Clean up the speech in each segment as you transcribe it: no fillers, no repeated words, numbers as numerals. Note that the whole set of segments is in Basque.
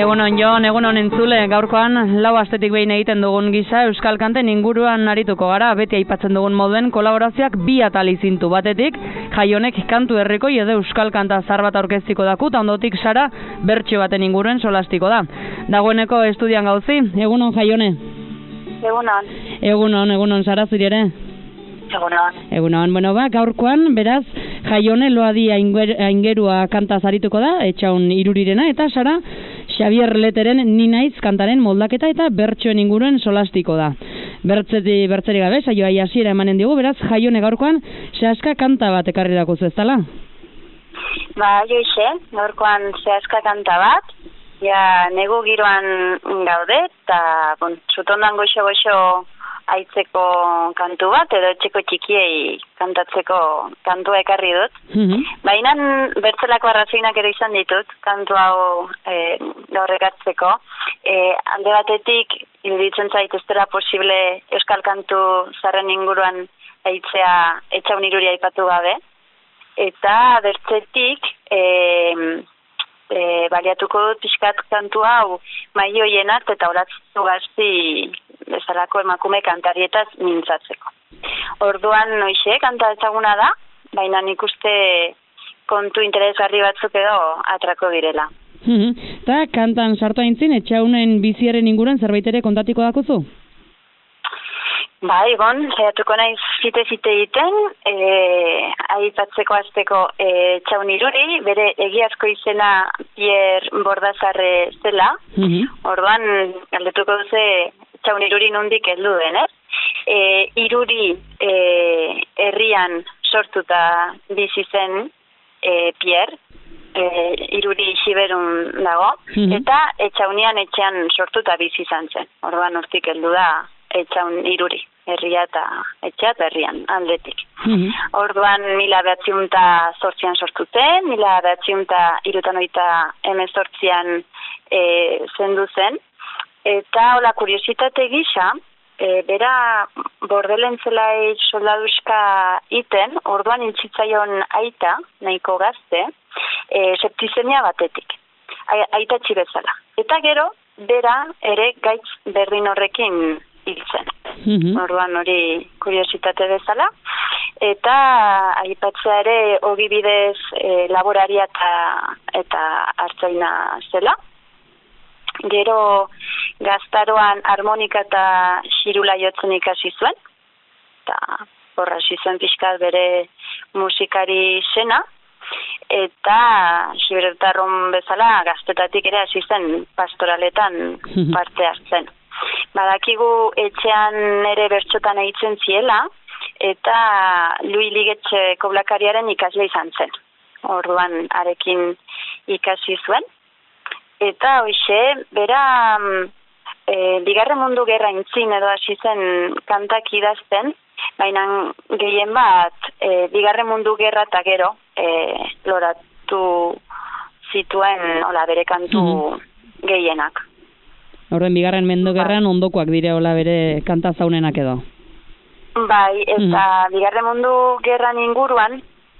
Egunon Jon, egunon entzule, gaurkoan lau astetik behin egiten dugun gisa euskal kanten inguruan arituko gara, beti aipatzen dugun moduen kolaborazioak bi atal izintu batetik, Jaionek kantu herrikoi edo euskal kanta zahar bat aurkeztiko daku, eta ondotik Sara bertso baten inguruen solastiko da. Dagoeneko estudian gauzi, egunon Jaione? Egunon. Egunon Sara, zuri ere? Egunon, bueno gaurkoan, beraz, Jaione loadi aingerua kanta zarituko da, etxaun irurirena, eta Sara, Xavier Leteren Ni naiz kantaren moldaketa eta bertsoen inguruen solastiko da. Bertzeri gabe, saioa hasiera emanen digu, beraz, Jaione gaurkoan, sehaska kanta bat ekarri dakuzu, ez dala? Ba, joixe, gaurkoan sehaska kanta bat, ja, negu giroan gaude, eta, zutondan goxo aitzeko kantu bat, edo etxeko txikiei kantatzeko kantua ekarri dut. Baina bertzelako arrazoinak ere izan ditut, kantu hau gaur ekartzeko. Alde batetik, iruditzen zait ez dela posible euskal kantu zarren inguruan aitzea etxaun iruria aipatu gabe. Eta bertzetik, baliatuko dut pixkat kantu hau maioienat eta horatzu gazti bezalako emakume kantarietaz mintzatzeko. Orduan noixe kanta ezaguna da, baina nik uste kontu interesgarri batzuk edo atrako direla. Eta kantan sartu aintzin, etxaunen biziaren inguruan zerbait ere kontatiko dakuzu? Bai, saiatuko naiz fite egiten, aipatzeko azteko etxaun iruri, bere egiazko izena Pierre Bordazarre zela, orduan galdetuko duze etxaun iruri nondik heldu den, iruri herrian sortuta bizi zen Pierre, iruri Xiberun dago, eta etxaunian etxean sortuta bizi izan zen, orduan hortik heldu da etxaun iruri, herria eta etxea eta herrian aldetik. Orduan 1908an sortuten, 1978an zendu zen, eta hola kuriositate gisa, bera bordelentzelai soldaduska iten, orduan intzitzaion aita, nahiko gazte, septizemia batetik, aita txibezala. Eta gero, bera ere gaitz berdin horrekin hiltzen. Orduan hori kuriositate bezala. Eta aipatzea ere ogibidez laboraria eta artzaina zela. Gero gaztaroan harmonika eta xirula jotzen ikasi zuen. Eta horra hasi zuen pixkat bere musikari zena. Eta xibertarron bezala gaztetatik ere hasi zen pastoraletan parte hartzen. Badakigu etxean ere bertxotan egiten ziela, eta Lui Ligetxe koblakariaren ikasle izan zen. Orduan arekin ikasi zuen. Eta hoxe, bera Bigarren Mundu Gerra intzin edo hasi zen kantak idazten, baina gehien bat Bigarren Mundu Gerra eta gero loratu zituen bere kantu gehienak. Horren Bigarren Mundu Gerran ondokoak dire hola bere kanta zaunenak edo. Bai, eta Bigarren Mundu Gerran inguruan,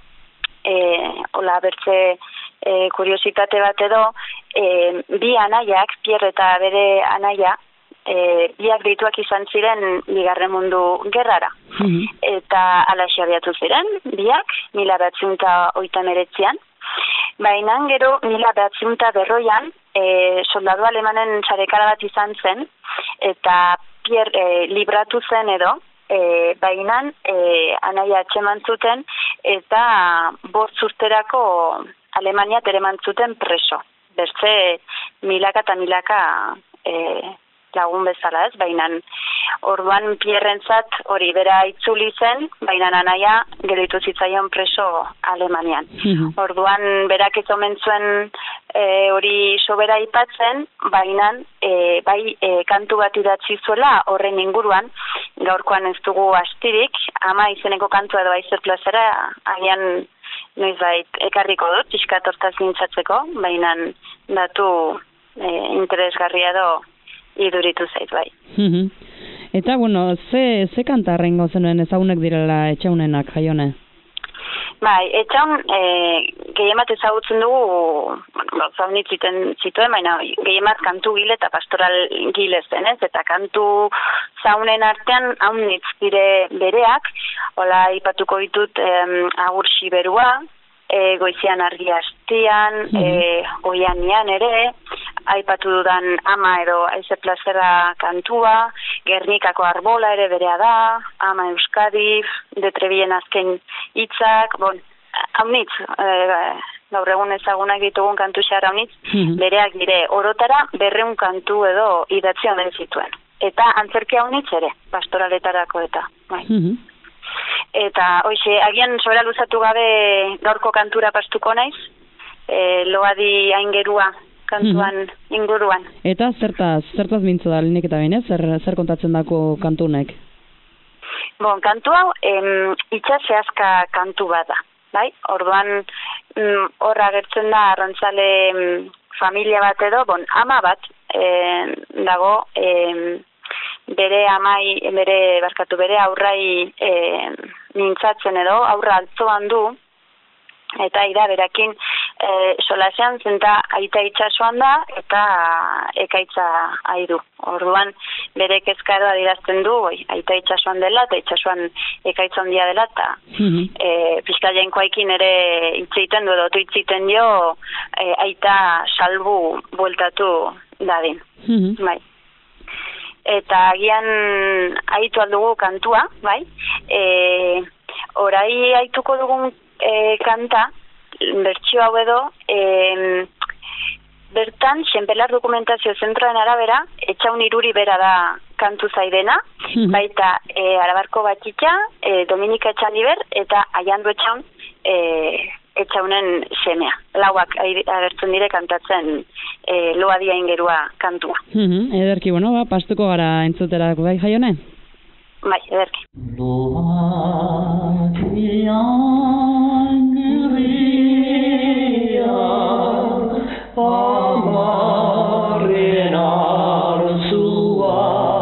hola bertze kuriositate bat edo, bi anaiak, Pierre eta bere anaia, biak deituak izan ziren Bigarren Mundu Gerrara. Eta alaxe abiatu ziren, biak, 1939an. Baina gero 1940an soldadu alemanen sarekada bat izan zen, eta Pierre libratu zen edo, baina anaia atxeman zuten, eta 5 urterako Alemania tereman zuten preso. Bertze milaka eta milaka lagun bezala ez, baina orduan Pierrentzat hori bera itzuli zen, baina anaia gelditu zitzaion preso Alemanian. Orduan berak ez omen zuen hori sobera aipatzen, baina kantu bat idatzi zuela horren inguruan, gaurkoan ez dugu astirik, Ama izeneko kantua edo Aizer plazera, agian noizbait ekarriko dut, pixkat hortaz mintzatzeko, baina datu interesgarria edo iduritu zait bai. Eta, ze kanta rengo zenuen ezagunek direla etxaunenak, Jaione? Bai, etxaun gehiemat ezagutzen dugu, zaunit zituen, baina gehiemat kantu gile eta pastoral gile zen, ez? Eta kantu zaunen artean haunitz dire bereak, hola ipatuko ditut agur siberua, goizian argi hastian, oianian ere, aipatu dudan ama edo aize plazera kantua, Gernikako arbola ere berea da, ama Euskadi, de Trebien azken hitzak, haunitz, gaur egun ezagunak ditugun kantu xarra haunitz, bereak dire orotara 200 kantu edo idatzi omen zituen. Eta antzerki haunitz ere, pastoraletarako eta, bai. Eta, hoxe, agian sobera luzatu gabe gaurko kantura pastuko naiz, loadi aingerua kantuan inguruan. Eta zertaz mintzo da linek eta baina, zer kontatzen dako kantunek? Kantu hau, itxasehazka kantu bat da, bai? Orduan, hor agertzen da arrantzale familia bat edo, ama bat dago, bere aurrai mintzatzen edo, aurra altzoan du, eta berakin solasean zenta aita itxasuan da, eta ekaitza aidu. Orduan, bere kezkaroa dirazten du, aita itxasuan dela, eta itxasuan ekaitza handia dela, eta pizka jainkoaikin ere itzeiten du, edo itzeiten dio, aita salbu bueltatu dadin. Bai. Eta agian aitu aldugu kantua, bai? Orai aituko dugun kanta, bertsio hau edo, bertan, Xenpelar Dokumentazio Zentroen arabera, Etxaun Iruri bera da kantu zaidena, baita Arabarko Batxitxa, Dominika Etxandiber, eta Aiandu Etxaun, Etxaunen semea. Lauak agertzen dire kantatzen loadia ingerua kantua. Ederki, pastuko gara entzuterako bai Jaione? Bai, ederki. Loadia ingeria amaren arzua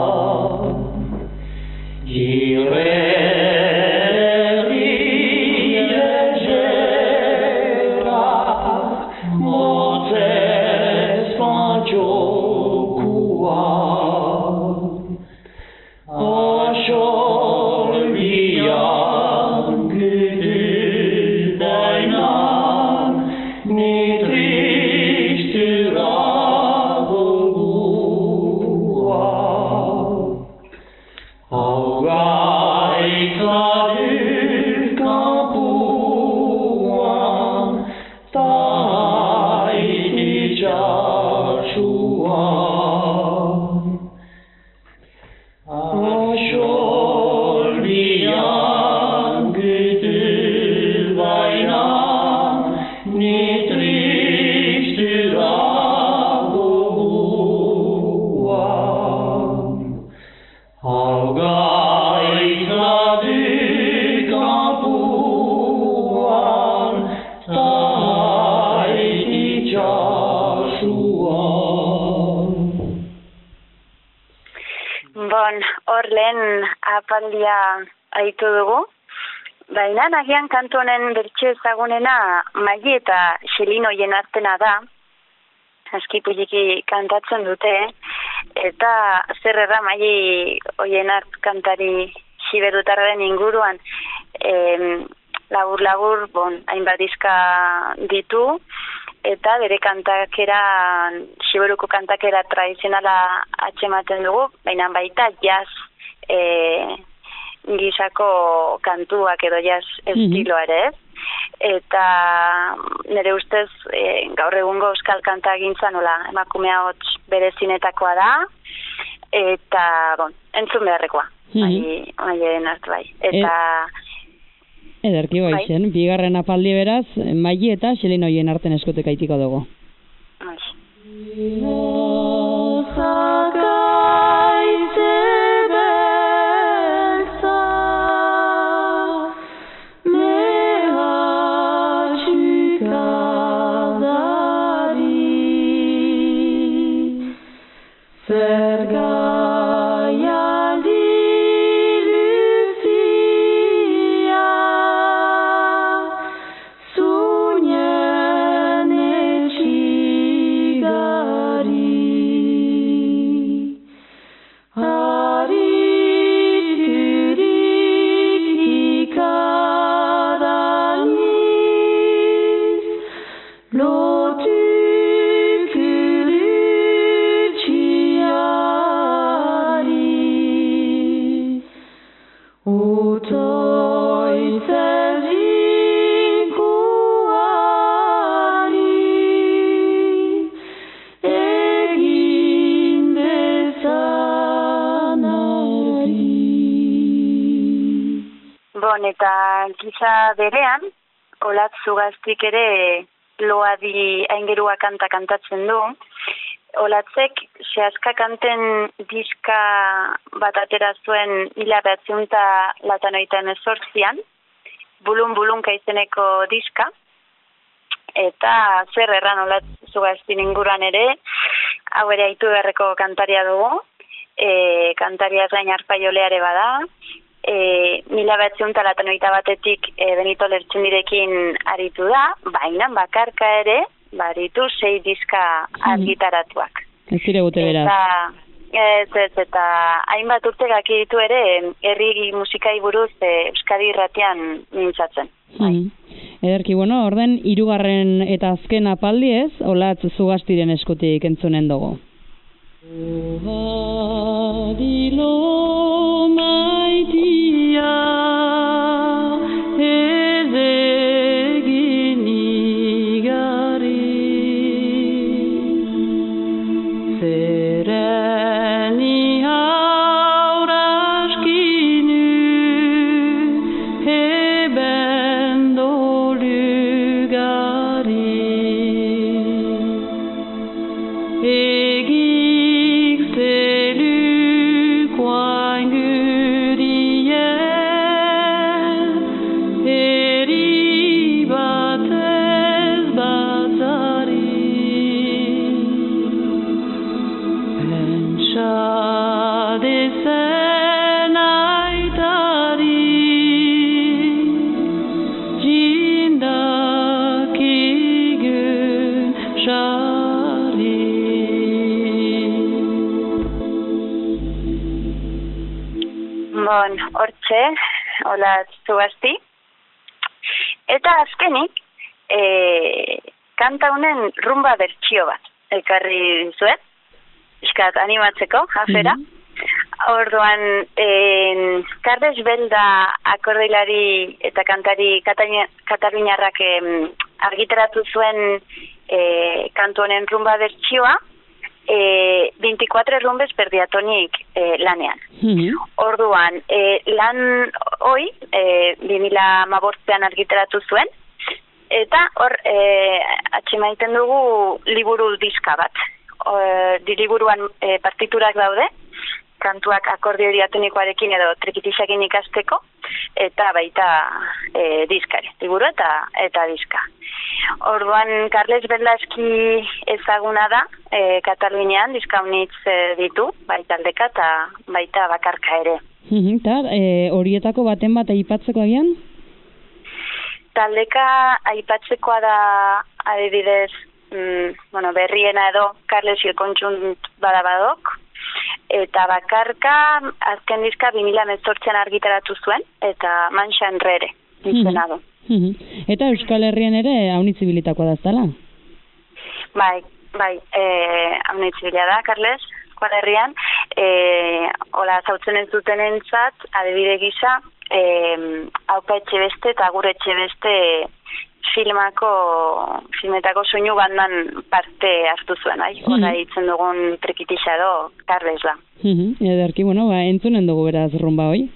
Apaldia aitu dugu. Baina nagian kantu honen bertxio ezagunena Maili eta Xelin hoien artena da. Aski puliki kantatzen dute. Eta zer erra Maili hoien art kantari xiberutarren inguruan labur, hainbat dizka ditu. Eta bere kantakera, xiberuko kantakera tradizionala atxematen dugu. Baina baita jazz gisako kantuak edo jazz estiloa ere, eta nire ustez gaur egungo euskal kanta gintza nola emakumea hots bere zinetakoa da, eta entzun beharrekoa, Mailen hartu bai. Eta ederki baitzen, bigarren apaldi beraz, Maili eta Xelin hoien arten eskutek aitiko dugu. Sunie Eta giza berean, Olatz Zugaztik ere Loadi Aingerua kanta kantatzen du. Olatzek Sehaska kanten diska bat atera zuen 1988an, Bulun Bulunka izeneko diska, eta zer erran Olatz Zugaztin inguruan ere, hau ere aitu beharreko kantaria dugu, kantaria gain arpaioleare bada, 1991etik Benito Lertxundirekin aritu da, baina bakarka ere baritu 6 diska argitaratuak. Ez zire gute beraz. Eta hainbat urte gaki ditu ere herri musikai buruz Euskadi irratian mintzatzen. Ederki, orden 3. eta azken apaldi ez, Olatz Zugastiren eskutik entzunen dugu. Adilo maitia ez egin igari zeren ihauraskinu eben dolugari Hortxe, Olatz Zugazti. Eta azkenik, kanta honen rumba bertsio bat, ekarri dizuet, iskat animatzeko, afera. Orduan, Carles Belda akordeilari eta kantari kataluniarrak argitaratu zuen kantu honen rumba bertsioa, 24 rumbes per diatonik lanean. Orduan, lan hoi 2015an argitaratu zuen, eta hor atxemaiten dugu liburu diska bat. Liburuan partiturak daude, kantuak akordio diatonikoarekin edo trikitisakin ikasteko, eta baita diskare, liburu eta diska. Orduan, Carles Beldaski ezaguna da, Katalunian diskaunitz ditu, baita aldeka eta baita bakarka ere. Eta horietako baten bat aipatzeko agian? Taldeka aipatzekoa da adibidez, berriena edo Carles Ilkontxunt badabadok, eta bakarka azken diska 2018an argitaratu zuen, eta Manxa Enrere izena du. Eta Euskal Herrian ere haunitzibilitakoa da eztala? Bai, haunitzibilia da, Carles, Euskal Herrian, hola zautzen entzuten entzat, adibide gisa, Aupa Etxebeste eta Agur Etxebeste filmetako soinu bandan parte hartu zuen, hori ditzen dugun trikitisa edo Carles da. Ederki, entzunen dugu beraz rumba hoi.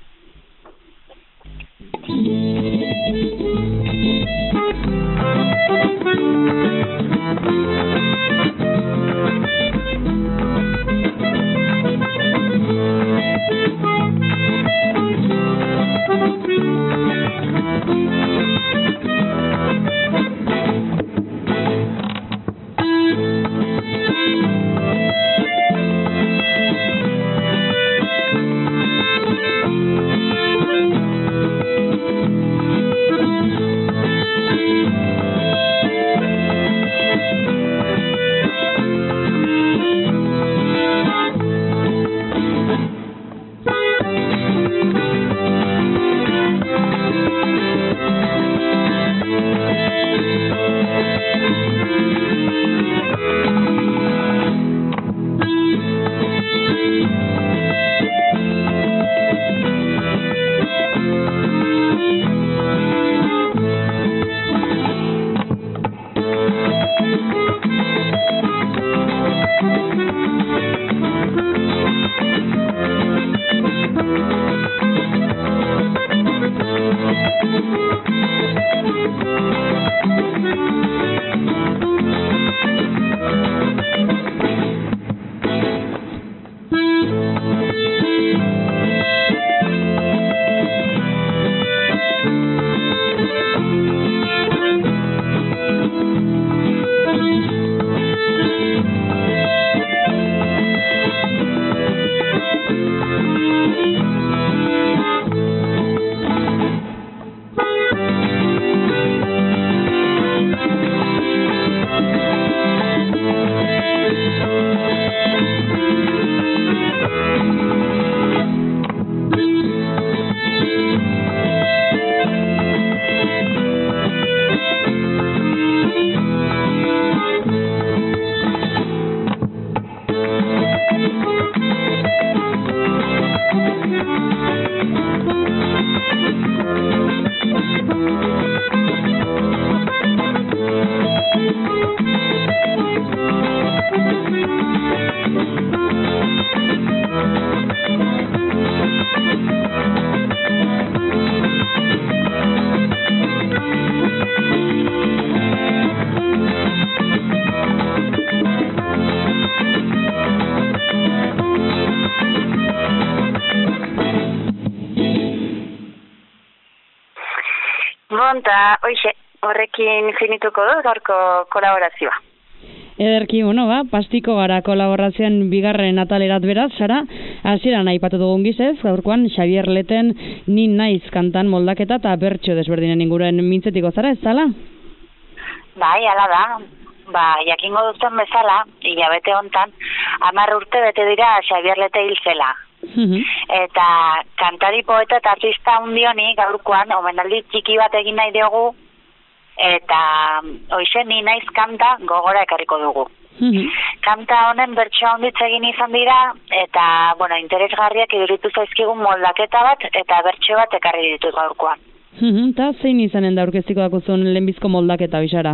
Eta hoxe, horrekin finituko dut gaurko kolaborazioa. Ederki, pastiko gara kolaborazioan bigarren atalerat beraz, Sara, hasieran aipatu dugun gizez, gaurkoan Xabier Leten Ni naiz kantan moldaketa eta bertso desberdinen inguruen mintzetiko zara, ez zala? Bai, ala da. Jakingo duzten bezala, hilabete hontan, 10 urte bete dira Xabier Lete hil zela. Eta kantari, poeta eta artista hundioni gaurkoan omenaldi txiki bat egin nahi diogu, eta hoxe Ni naiz kanta gogora ekarriko dugu. Kanta honen bertso handitz egin izan dira, eta, interesgarriak iduritu zaizkigun moldaketa bat, eta bertso bat ekarri ditut gaurkoan. Eta zein izanen da aurkeztiko dakuzun lehenbizko moldaketa, Bisara?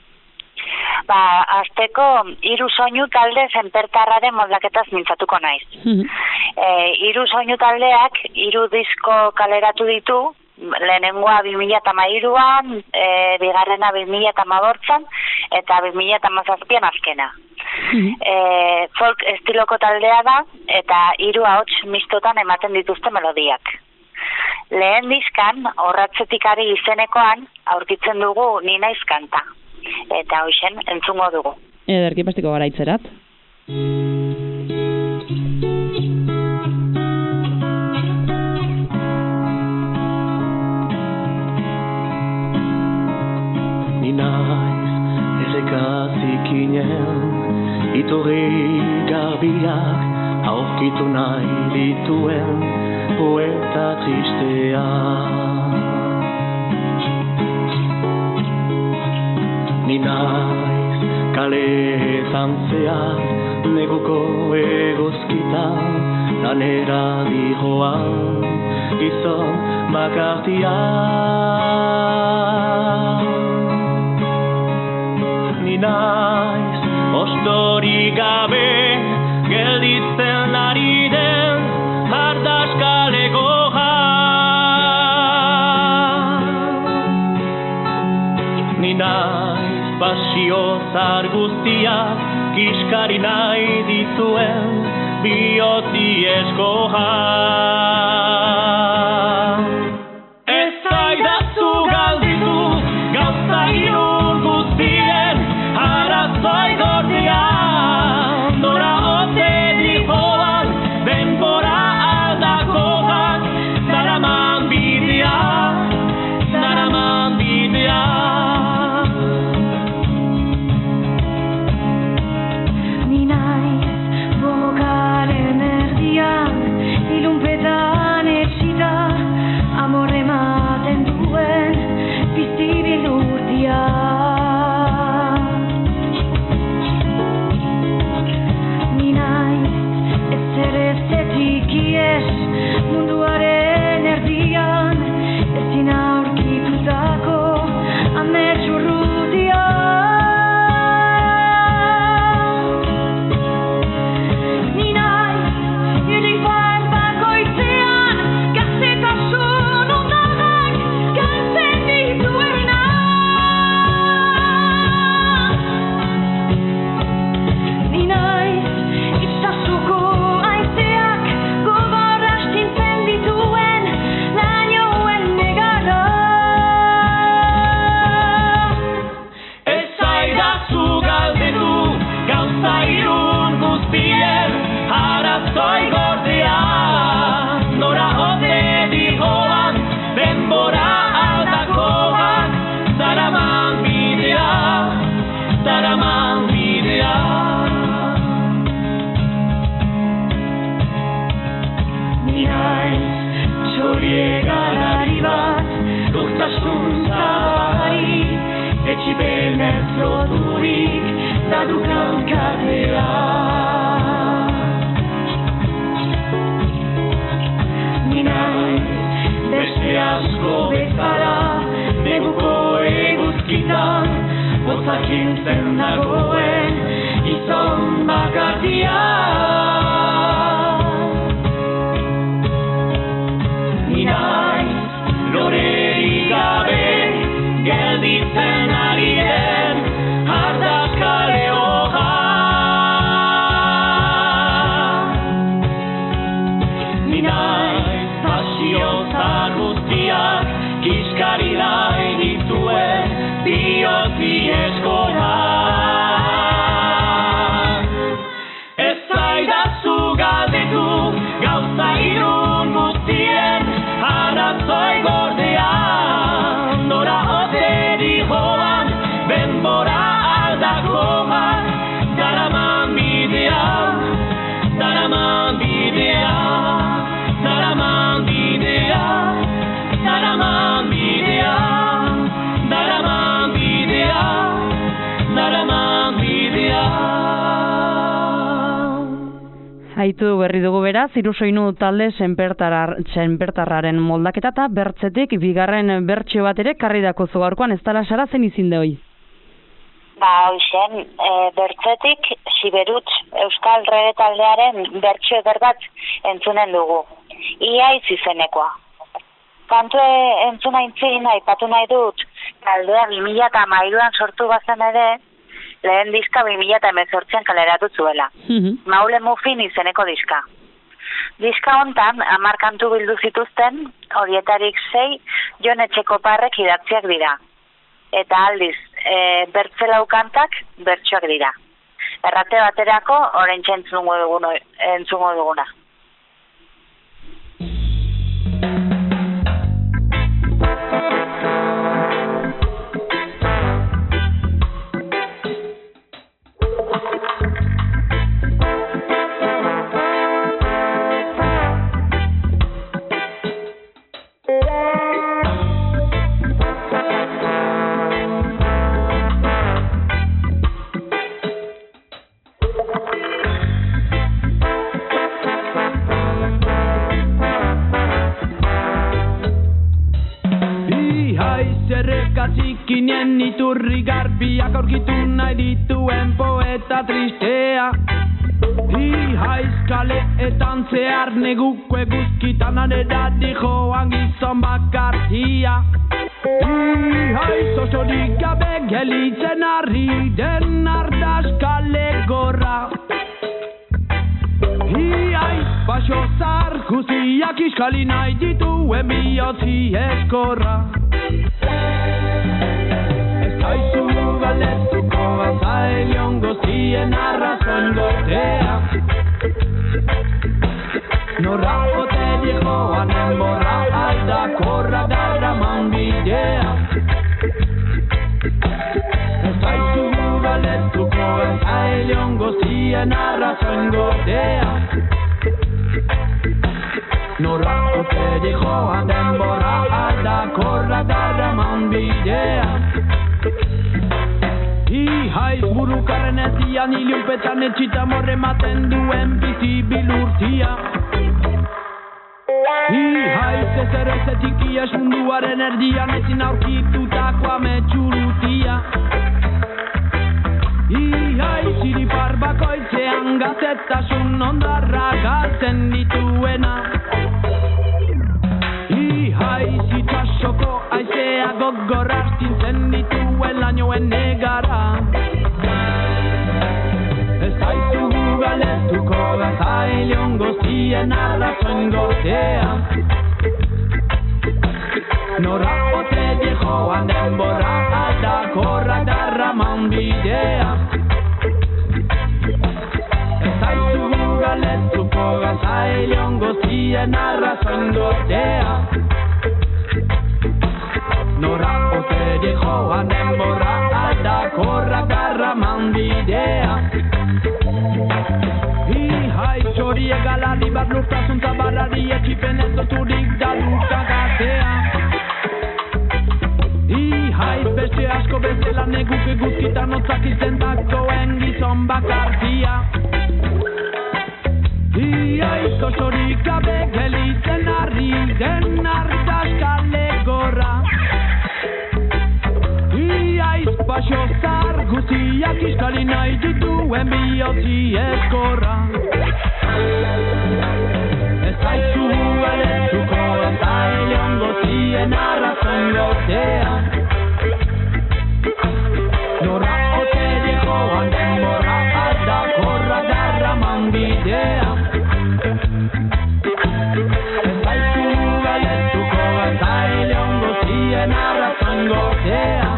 Azteko 3 soinu talde zenpertarraren moldaketaz mintzatuko naiz. 3 soinu taldeak 3 disko kaleratu ditu, lehenengoa 2013an, bigarrena 2015an, eta 2017an azkena. Folk estiloko taldea da, eta 3 ahots mistotan ematen dituzte melodiak. Lehen diskan, Orratzetik ari izenekoan, aurkitzen dugu Ni naiz kanta. Eta hoxen entzungo dugu. Ederki pastiko gara itzerat. Ni naiz errekazikinen, iturri garbiak aurkitu nahi dituen poeta tristea. Ni naiz kaleetan zehar, neguko eguzkitan, lanera dihoan, gizon bakartia. Ni naiz ostori gabe, gelditzen ari den, ardaskaleko Ni naiz pasio zar guztiak kiskari nahi dituen bihotzi eskoja. Ez zaidazu galditu gauza irun guztien arazoi gordia, nora ote dihoan denbora aldakoak, daraman bidea. Ni naiz pasio zar guztiak kiskari nahi Arazoi gordean, nora ote dihoan, denbora aldakoa, daraman bidea, daraman bidea, daraman bidea, daraman bidea, daraman bidea, daraman bidea. Aitu berri dugu beraz, Hirusoinu talde senpertarraren moldaketa eta bertzetik bigarren bertsio bat ere karri dakozu gaurkoan, ez dala Sara, zen izin de hoi? Hoxen, bertzetik Siberuts Euskal Rege taldearen bertsio berbat entzunen dugu. Ia izenekoa. Kantu entzuna intzin, aipatu nahi dut, taldea 2013an sortu bazen ere, lehen diska 2018an kaleratu zuela. Maule Muffin izeneko diska. Diska hontan 10 kantu bildu zituzten, horietarik 6 Jon Etxekoparrek idatziak dira. Eta aldiz, bertzelau kantak bertsoak dira. Errate baterako, oraintxe entzungo duguna. Zikinen iturri garbiak aurkitu nahi dituen poeta tristea. Haizkaleetan zehar neguko eguzkitan arera dijoan gizon bakartia. Osorik gabe gelitzen harri den ardaskale gorra. Baso zar guztiak iskali nahi dituen bihotzi eskorra. Aizu galetuko zailion gozien arrazoin gortea. Norra ote dijoan enborra aldakorra daraman bidea. Aizu galetuko zailion gozien arrazoin gortea. Norra ote dijoan enborra aldakorra daraman bidea. Haiz burukarren ezian iliupetan etxita morre maten duen bizi bilurtia. Haiz ezer ezetik ies munduaren erdian ezin aurkitutako ametxurutia. Haiz iripar bakoitzean gazetasun ondarra galtzen dituena. Haiz itxasoko aizea gogorra astintzen dituen lainoen negara. Ez aizu galetuko zailion gozien arrazoin gortea. Nora ote dijoan denborra aldakorra darraman bidea. Ez aizu galetuko zailion gozien arrazoin gortea. Nora ote dijoan denborra aldakorra darraman bidea. Haiz egalari bat lurtasun zabarrari ekipen ez doturik da lurkagatea. Haiz beste asko bezala neguke guzkitan otzak izendakoen gizon bakartia. Haiz osorik gabe gelitzen harri den ardaskale gorra. Haiz baso zar guztiak iskali nahi dituen bihotzi eskorra. Ez aizu galetuko zailion gozien arrazoin gortea. Norra ote dijoan denborra aldakorra darraman bidea. Ez aizu galetuko zailion gozien arrazoin gortea.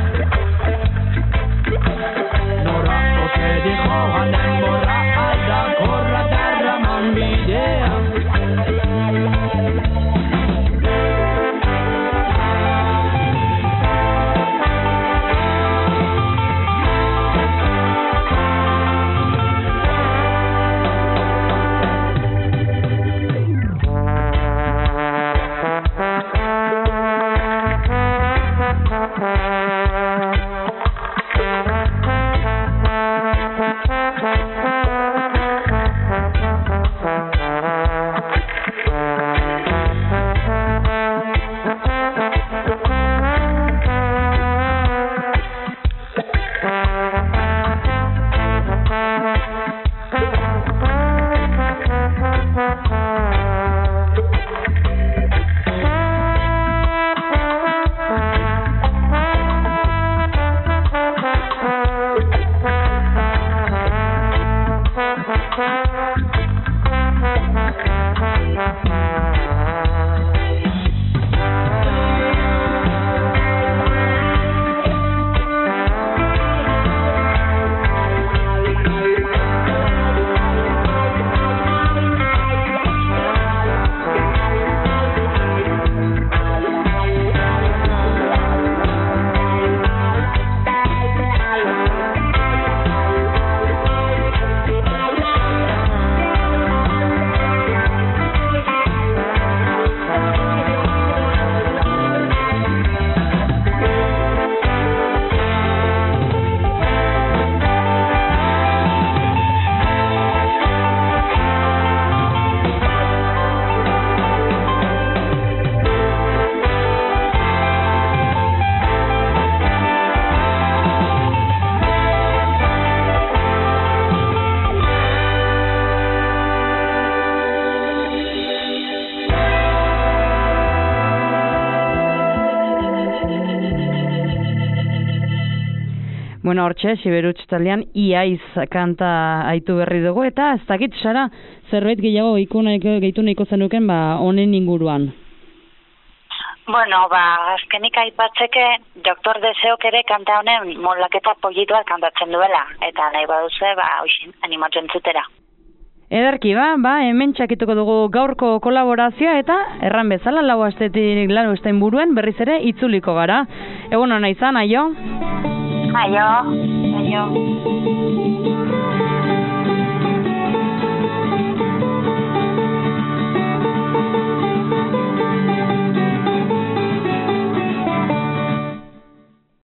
Norra ote dijoan denborra aldakorra darraman bidea. Bueno, hortxe, Siberuts taldean Iaiz kanta aitu berri dugu, eta ez dakit, Sara, zerbait gehiago gehitu nahiko zenuken, honen inguruan. Bueno, azkenik aipatzeke Doktor Deseok ere kanta honen moldaketa polituak kantatzen duela, eta nahi baduze, hoxin, animatzen zutera. Ederki, hemen txakituko dugu gaurko kolaborazioa eta erran bezala lau astetik lan ustein buruen berriz ere itzuliko gara. Egun hona izan, aio? Aio.